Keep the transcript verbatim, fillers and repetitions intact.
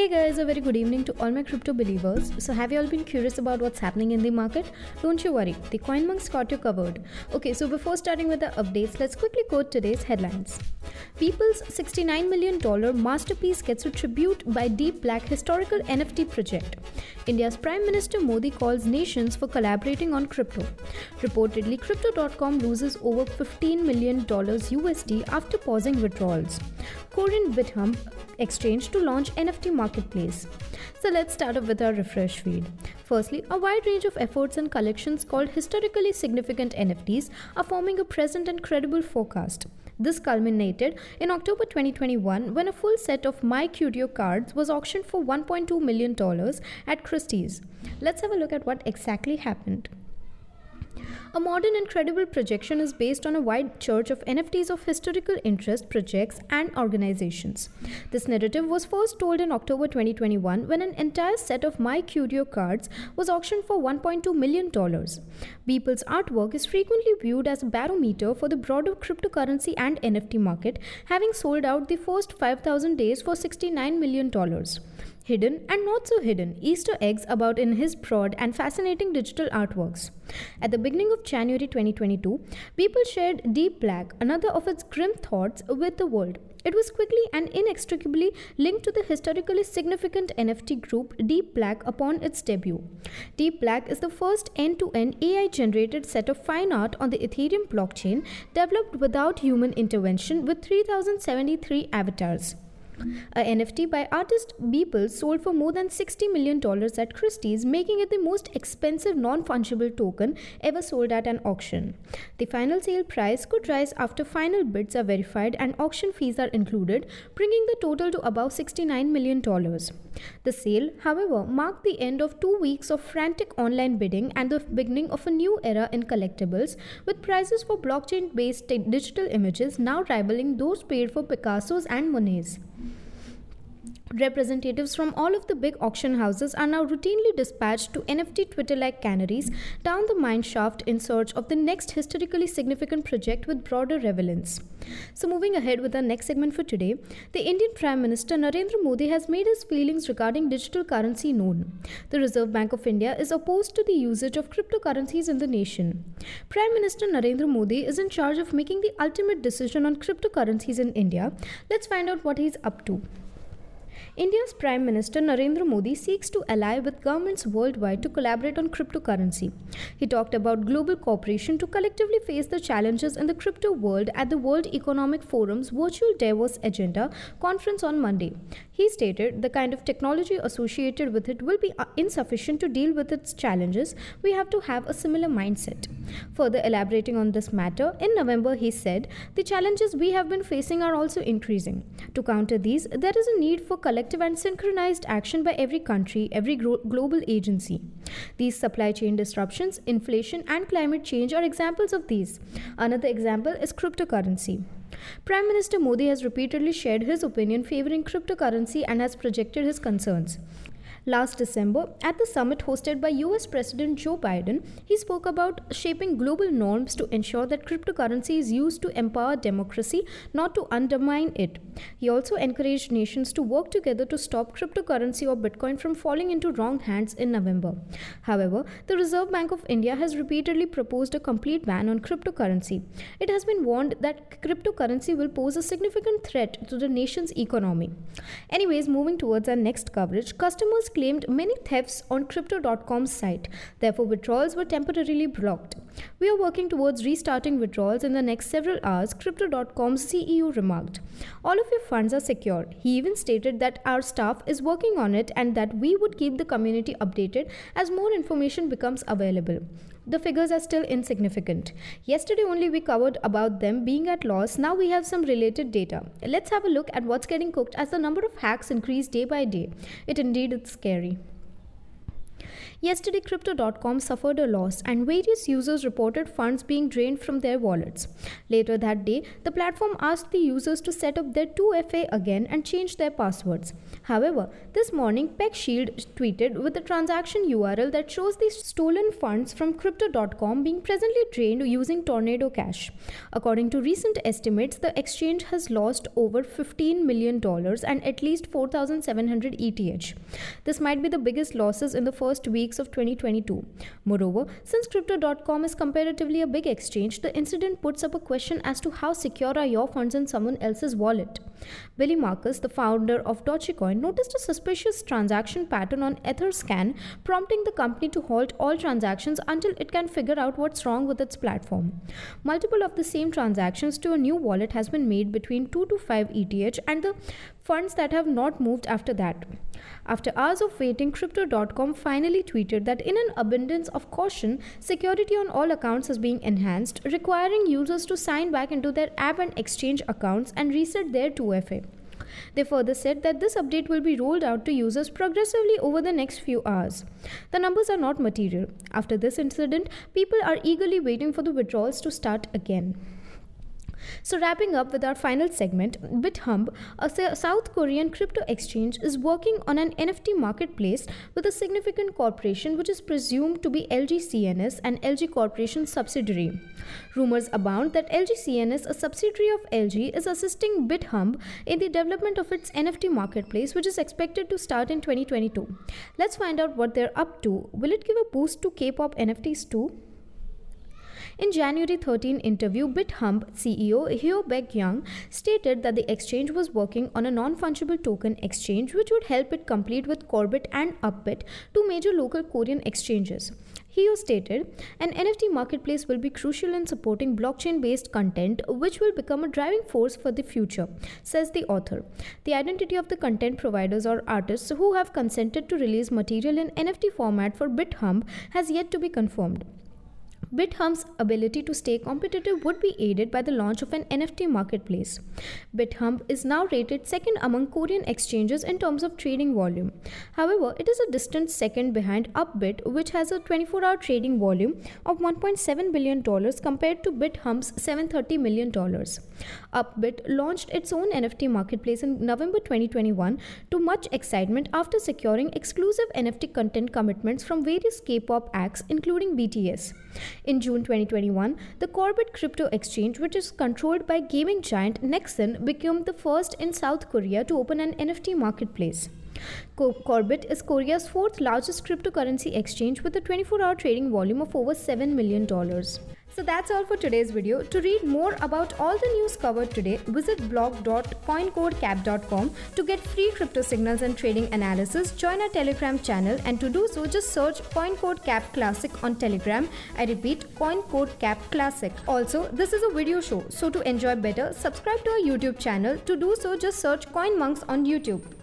Hey guys, a very good evening to all my crypto believers. So have you all been curious about what's happening in the market? Don't you worry, the CoinMonk's got you covered. Okay, so before starting with the updates, let's quickly quote today's headlines. People's sixty-nine million dollars masterpiece gets a tribute by Deep Black historical N F T project. India's Prime Minister Modi calls nations for collaborating on crypto. Reportedly, Crypto dot com loses over fifteen million dollars U S D after pausing withdrawals. Korean Bithumb exchange to launch N F T marketplace. So let's start off with our refresh feed. Firstly, a wide range of efforts and collections called historically significant N F Ts are forming a present and credible forecast. This culminated in October twenty twenty-one when a full set of MyCurio cards was auctioned for one point two million dollars at Christie's. Let's have a look at what exactly happened. A modern and credible projection is based on a wide church of N F Ts of historical interest, projects, and organizations. This narrative was first told in October twenty twenty-one when an entire set of MyCurio cards was auctioned for one point two million dollars. Beeple's artwork is frequently viewed as a barometer for the broader cryptocurrency and N F T market, having sold out the first five thousand days for sixty-nine million dollars. Hidden and not so hidden Easter eggs about in his broad and fascinating digital artworks. At the beginning of January twenty twenty-two, Beeple shared Deep Black, another of its grim thoughts, with the world. It was quickly and inextricably linked to the historically significant N F T group Deep Black upon its debut. Deep Black is the first end-to-end A I-generated set of fine art on the Ethereum blockchain developed without human intervention with three thousand seventy-three avatars. A N F T by artist Beeple sold for more than sixty million dollars at Christie's, making it the most expensive non-fungible token ever sold at an auction. The final sale price could rise after final bids are verified and auction fees are included, bringing the total to above sixty-nine million dollars. The sale, however, marked the end of two weeks of frantic online bidding and the beginning of a new era in collectibles, with prices for blockchain-based digital images now rivaling those paid for Picassos and Monets. Representatives from all of the big auction houses are now routinely dispatched to N F T Twitter-like canaries down the mine shaft in search of the next historically significant project with broader relevance. So moving ahead with our next segment for today, the Indian Prime Minister Narendra Modi has made his feelings regarding digital currency known. The Reserve Bank of India is opposed to the usage of cryptocurrencies in the nation. Prime Minister Narendra Modi is in charge of making the ultimate decision on cryptocurrencies in India. Let's find out what he's up to. India's Prime Minister Narendra Modi seeks to ally with governments worldwide to collaborate on cryptocurrency. He talked about global cooperation to collectively face the challenges in the crypto world at the World Economic Forum's virtual Davos Agenda conference on Monday. He stated the kind of technology associated with it will be insufficient to deal with its challenges. We have to have a similar mindset. Further elaborating on this matter, in November he said, the challenges we have been facing are also increasing. To counter these, there is a need for collective and synchronized action by every country, every gro- global agency. These supply chain disruptions, inflation, and climate change are examples of these. Another example is cryptocurrency. Prime Minister Modi has repeatedly shared his opinion favoring cryptocurrency and has projected his concerns. Last December, at the summit hosted by U S President Joe Biden, he spoke about shaping global norms to ensure that cryptocurrency is used to empower democracy, not to undermine it. He also encouraged nations to work together to stop cryptocurrency or Bitcoin from falling into wrong hands in November. However, the Reserve Bank of India has repeatedly proposed a complete ban on cryptocurrency. It has been warned that cryptocurrency will pose a significant threat to the nation's economy. Anyways, moving towards our next coverage, customers claimed many thefts on Crypto dot com's site. Therefore, withdrawals were temporarily blocked. We are working towards restarting withdrawals in the next several hours, Crypto dot com's C E O remarked. All of your funds are secure. He even stated that our staff is working on it and that we would keep the community updated as more information becomes available. The figures are still insignificant. Yesterday only we covered about them being at loss. Now we have some related data. Let's have a look at what's getting cooked as the number of hacks increase day by day. It indeed is scary. Yesterday, Crypto dot com suffered a loss and various users reported funds being drained from their wallets. Later that day, the platform asked the users to set up their two F A again and change their passwords. However, this morning, PegShield tweeted with a transaction U R L that shows the stolen funds from Crypto dot com being presently drained using Tornado Cash. According to recent estimates, the exchange has lost over fifteen million dollars and at least four thousand seven hundred E T H. This might be the biggest losses in the first weeks of twenty twenty-two. Moreover, since Crypto dot com is comparatively a big exchange, the incident puts up a question as to how secure are your funds in someone else's wallet. Billy Marcus, the founder of Dogecoin, noticed a suspicious transaction pattern on Etherscan, prompting the company to halt all transactions until it can figure out what's wrong with its platform. Multiple of the same transactions to a new wallet has been made between two to five E T H, and the funds that have not moved after that. After hours of waiting, Crypto dot com finally tweeted that in an abundance of caution, security on all accounts is being enhanced, requiring users to sign back into their app and exchange accounts and reset their two F A. They further said that this update will be rolled out to users progressively over the next few hours. The numbers are not material. After this incident, people are eagerly waiting for the withdrawals to start again. So wrapping up with our final segment, BitHump, a South Korean crypto exchange, is working on an N F T marketplace with a significant corporation which is presumed to be L G C N S, an L G Corporation subsidiary. Rumors abound that L G C N S, a subsidiary of L G, is assisting BitHump in the development of its N F T marketplace, which is expected to start in twenty twenty-two. Let's find out what they're up to. Will it give a boost to K-pop N F Ts too? In January thirteenth interview, BitHump C E O Hyo Baek-young stated that the exchange was working on a non-fungible token exchange which would help it compete with Corbit and Upbit, two major local Korean exchanges. Hyo stated, an N F T marketplace will be crucial in supporting blockchain-based content, which will become a driving force for the future, says the author. The identity of the content providers or artists who have consented to release material in N F T format for BitHump has yet to be confirmed. BitHump's ability to stay competitive would be aided by the launch of an N F T marketplace. BitHump is now rated second among Korean exchanges in terms of trading volume. However, it is a distant second behind Upbit, which has a twenty-four hour trading volume of one point seven billion dollars compared to BitHump's seven hundred thirty million dollars. Upbit launched its own N F T marketplace in November twenty twenty-one to much excitement after securing exclusive N F T content commitments from various K-pop acts, including B T S. In June twenty twenty-one, the Corbit crypto exchange, which is controlled by gaming giant Nexon, became the first in South Korea to open an N F T marketplace. Corbit is Korea's fourth largest cryptocurrency exchange with a twenty-four hour trading volume of over seven million dollars. So that's all for today's video. To read more about all the news covered today, visit blog dot coincodecap dot com to get free crypto signals and trading analysis. Join our Telegram channel, and to do so, just search CoinCodeCap Classic on Telegram. I repeat, CoinCodeCap Classic. Also, this is a video show, so to enjoy better, subscribe to our YouTube channel. To do so, just search CoinMonks on YouTube.